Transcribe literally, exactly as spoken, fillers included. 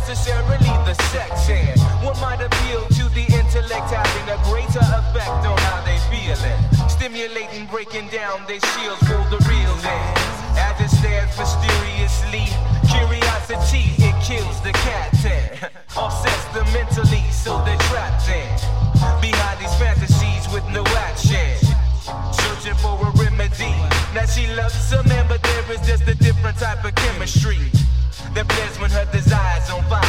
necessarily the sex and what might appeal to the intellect, having a greater effect on how they feeling. Stimulating, breaking down their shields for the real lands. As it stands mysteriously, curiosity, it kills the cat and offsets them mentally, so they're trapped in behind these fantasies with no action. Searching for a remedy. Now she loves a man, but there is just a different type of chemistry that plays when her desires on fire.